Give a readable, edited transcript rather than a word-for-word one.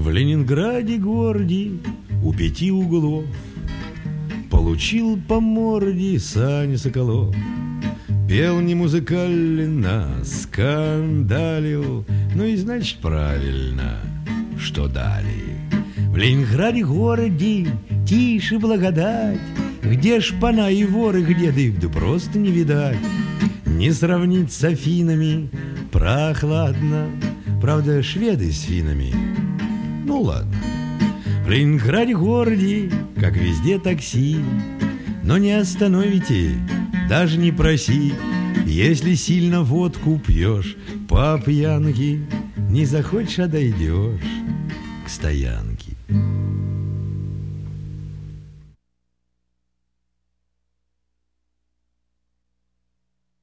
В Ленинграде городе у 5 углов получил по морде Саня Соколов. Пел не музыкально, скандалил, ну и значит правильно, что дали. В Ленинграде городе тише благодать, где шпана и воры, где да просто не видать. Не сравнить с Афинами, прохладно, правда, шведы с финами. Ну ладно. В Ленинграде городе, как везде, такси, но не остановите, даже не проси. Если сильно водку пьешь по пьянке, не захочешь, а дойдешь к стоянке.